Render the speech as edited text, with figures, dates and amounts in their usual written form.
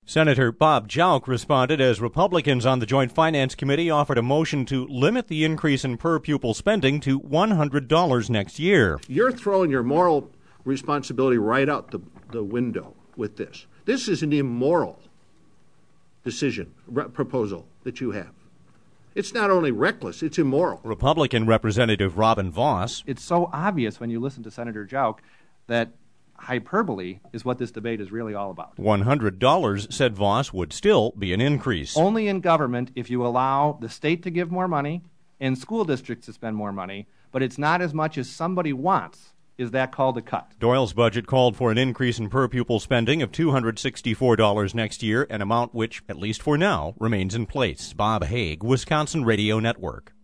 Senator Bob Jauch responded as Republicans on the Joint Finance Committee offered a motion to limit the increase in per-pupil spending to $100 next year. You're throwing your moral responsibility right out the window with this. This is an immoral proposal that you have. It's not only reckless, it's immoral. Republican Representative Robin Vos. It's so obvious when you listen to Senator Jauch that hyperbole is what this debate is really all about. $100, said Vos, would still be an increase. Only in government if you allow the state to give more money and school districts to spend more money, but it's not as much as somebody wants. Is that called a cut? Doyle's budget called for an increase in per-pupil spending of $264 next year, an amount which, at least for now, remains in place. Bob Haig, Wisconsin Radio Network.